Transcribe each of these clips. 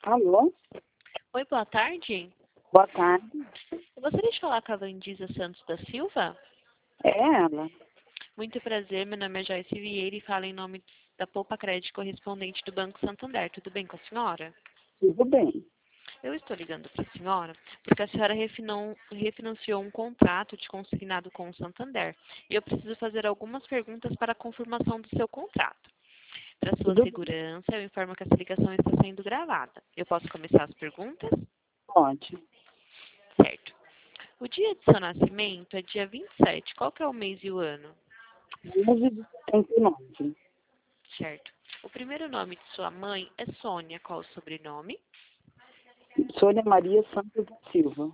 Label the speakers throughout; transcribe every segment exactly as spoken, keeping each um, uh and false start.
Speaker 1: Alô?
Speaker 2: Oi, boa tarde.
Speaker 1: Boa tarde.
Speaker 2: Eu gostaria de falar com a Vandisa Santos da Silva.
Speaker 1: É ela?
Speaker 2: Muito prazer, meu nome é Joyce Vieira e falo em nome da Poupa Crédito correspondente do Banco Santander. Tudo bem com a senhora?
Speaker 1: Tudo bem.
Speaker 2: Eu estou ligando para a senhora porque a senhora refinou- refinanciou um contrato de consignado com o Santander e eu preciso fazer algumas perguntas para a confirmação do seu contrato. Para sua
Speaker 1: Tudo bem.
Speaker 2: segurança, eu informo que essa ligação está sendo gravada. Eu posso começar as perguntas?
Speaker 1: Pode.
Speaker 2: Certo. O dia de seu nascimento é dia vinte e sete. Qual que é o mês e o ano?
Speaker 1: onze de setenta e nove.
Speaker 2: Certo. O primeiro nome de sua mãe é Sônia. Qual o sobrenome?
Speaker 1: Sônia Maria Santos da Silva.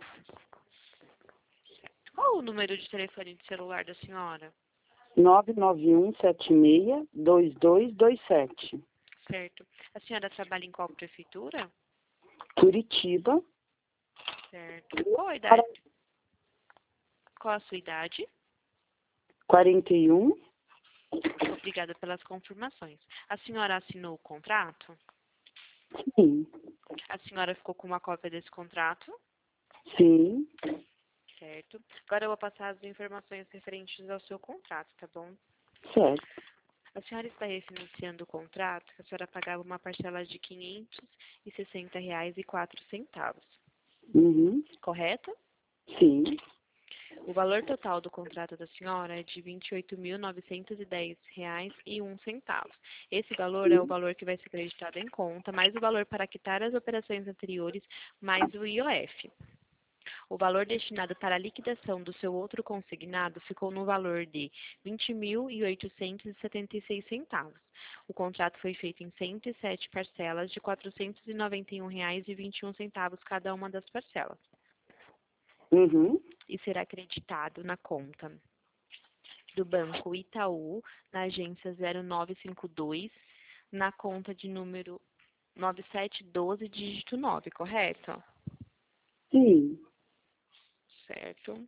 Speaker 2: Qual o número de telefone de celular da senhora?
Speaker 1: nove nove um sete seis dois dois dois sete.
Speaker 2: Certo. A senhora trabalha em qual prefeitura?
Speaker 1: Curitiba.
Speaker 2: Certo. Qual a idade? Qual a sua idade?
Speaker 1: quarenta e um.
Speaker 2: Obrigada pelas confirmações. A senhora assinou o contrato?
Speaker 1: Sim.
Speaker 2: A senhora ficou com uma cópia desse contrato?
Speaker 1: Sim.
Speaker 2: Certo. Agora eu vou passar as informações referentes ao seu contrato, tá bom?
Speaker 1: Certo.
Speaker 2: A senhora está refinanciando o contrato, que a senhora pagava uma parcela de quinhentos e sessenta reais e quatro centavos,
Speaker 1: Uhum.
Speaker 2: correto?
Speaker 1: Sim.
Speaker 2: O valor total do contrato da senhora é de vinte e oito mil novecentos e dez reais e um centavo. Esse valor é o
Speaker 1: Sim.
Speaker 2: valor que vai ser creditado em conta, mais o valor para quitar as operações anteriores, mais o I O F. O valor destinado para a liquidação do seu outro consignado ficou no valor de vinte mil oitocentos e setenta e seis centavos. O contrato foi feito em cento e sete parcelas de quatrocentos e noventa e um reais e vinte e um centavos cada uma das parcelas
Speaker 1: Uhum.
Speaker 2: e será creditado na conta do Banco Itaú, na agência zero nove cinco dois, na conta de número nove sete um dois, dígito nove, correto?
Speaker 1: Sim.
Speaker 2: Certo.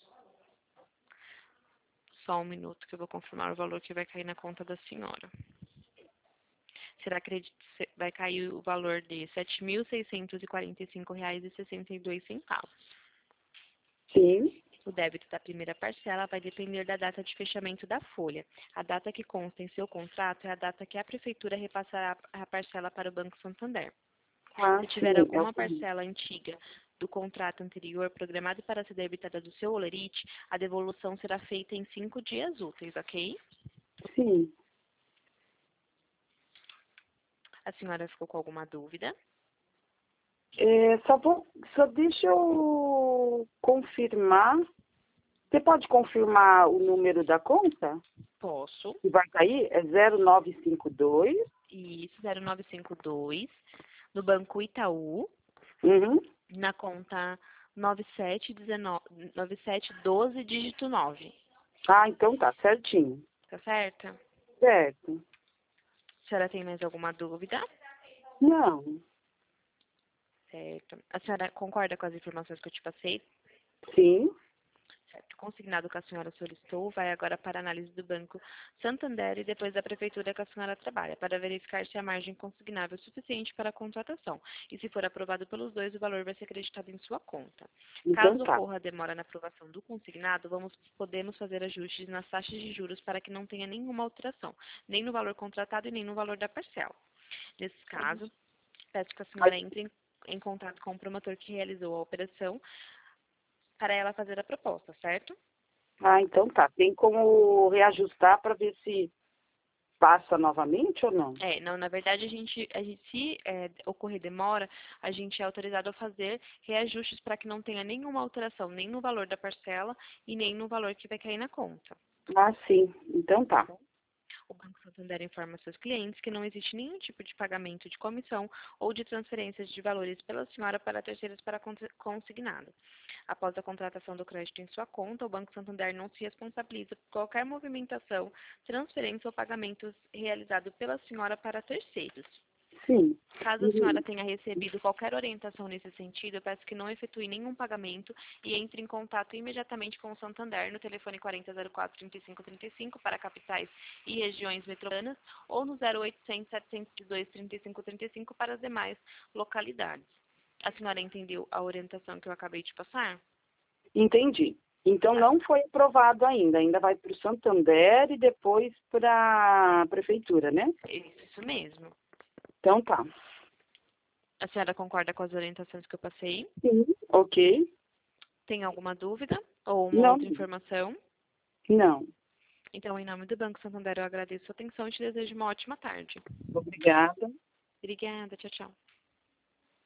Speaker 2: Só um minuto que eu vou confirmar o valor que vai cair na conta da senhora. Será que vai cair o valor de sete mil seiscentos e quarenta e cinco reais e sessenta e dois centavos.
Speaker 1: Sim.
Speaker 2: O débito da primeira parcela vai depender da data de fechamento da folha. A data que consta em seu contrato é a data que a prefeitura repassará a parcela para o Banco Santander.
Speaker 1: Ah,
Speaker 2: Se tiver
Speaker 1: sim. É
Speaker 2: alguma
Speaker 1: o seguinte.
Speaker 2: parcela antiga do contrato anterior programada para ser debitada do seu holerite, a devolução será feita em cinco dias úteis, ok?
Speaker 1: Sim.
Speaker 2: A senhora ficou com alguma dúvida?
Speaker 1: É, só vou, só deixa eu confirmar. Você pode confirmar o número da conta?
Speaker 2: Posso.
Speaker 1: Que vai cair? É zero nove cinco dois.
Speaker 2: Isso, zero nove cinco dois, no Banco Itaú,
Speaker 1: Uhum.
Speaker 2: na conta nove sete um nove, nove sete um dois, dígito nove.
Speaker 1: Ah, então tá, certinho.
Speaker 2: Tá certo?
Speaker 1: Certo.
Speaker 2: A senhora tem mais alguma dúvida?
Speaker 1: Não.
Speaker 2: Certo. A senhora concorda com as informações que eu te passei?
Speaker 1: Sim.
Speaker 2: Certo. O consignado que a senhora solicitou vai agora para a análise do Banco Santander e depois da prefeitura que a senhora trabalha, para verificar se a margem consignável é suficiente para a contratação. E se for aprovado pelos dois, o valor vai ser acreditado em sua conta.
Speaker 1: Então
Speaker 2: Caso
Speaker 1: tá.
Speaker 2: ocorra demora na aprovação do consignado, vamos, podemos fazer ajustes nas taxas de juros para que não tenha nenhuma alteração, nem no valor contratado e nem no valor da parcela. Nesse caso, peço que a senhora entre em, em contato com o promotor que realizou a operação para ela fazer a proposta, certo?
Speaker 1: Ah, então tá. Tem como reajustar para ver se passa novamente ou não?
Speaker 2: É, não, na verdade, a gente, a gente se é, ocorrer demora, a gente é autorizado a fazer reajustes para que não tenha nenhuma alteração, nem no valor da parcela e nem no valor que vai cair na conta.
Speaker 1: Ah, sim. Então
Speaker 2: Tá
Speaker 1: tá.
Speaker 2: bom? O Banco Santander informa seus clientes que não existe nenhum tipo de pagamento de comissão ou de transferências de valores pela senhora para terceiros para consignado. Após a contratação do crédito em sua conta, o Banco Santander não se responsabiliza por qualquer movimentação, transferência ou pagamentos realizado pela senhora para terceiros.
Speaker 1: Sim.
Speaker 2: Caso a senhora tenha recebido qualquer orientação nesse sentido, eu peço que não efetue nenhum pagamento e entre em contato imediatamente com o Santander no telefone quarenta zero quatro, trinta e cinco trinta e cinco para capitais e regiões metropolitanas ou no zero oitocentos, setecentos e dois, trinta e cinco trinta e cinco para as demais localidades. A senhora entendeu a orientação que eu acabei de passar?
Speaker 1: Entendi. Então
Speaker 2: Tá.
Speaker 1: não foi aprovado ainda, ainda vai para o Santander e depois para a Prefeitura, né?
Speaker 2: Isso mesmo.
Speaker 1: Então tá.
Speaker 2: A senhora concorda com as orientações que eu passei?
Speaker 1: Sim. Ok.
Speaker 2: Tem alguma dúvida ou uma
Speaker 1: Não,
Speaker 2: outra informação?
Speaker 1: não.
Speaker 2: Então, em nome do Banco Santander, eu agradeço a sua atenção e te desejo uma ótima tarde.
Speaker 1: Obrigada.
Speaker 2: Obrigada, tchau, tchau.